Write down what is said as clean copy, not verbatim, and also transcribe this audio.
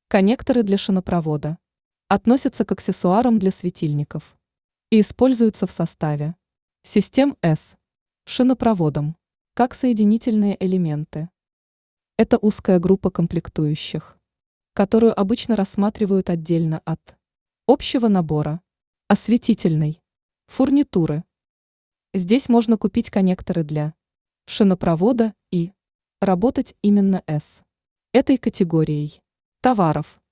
Коннекторы для шинопровода относятся к аксессуарам для светильников и используются в составе систем S шинопроводом как соединительные элементы. Это узкая группа комплектующих, которую обычно рассматривают отдельно от общего набора осветительной фурнитуры. Здесь можно купить коннекторы для шинопровода и работать именно с этой категорией товаров.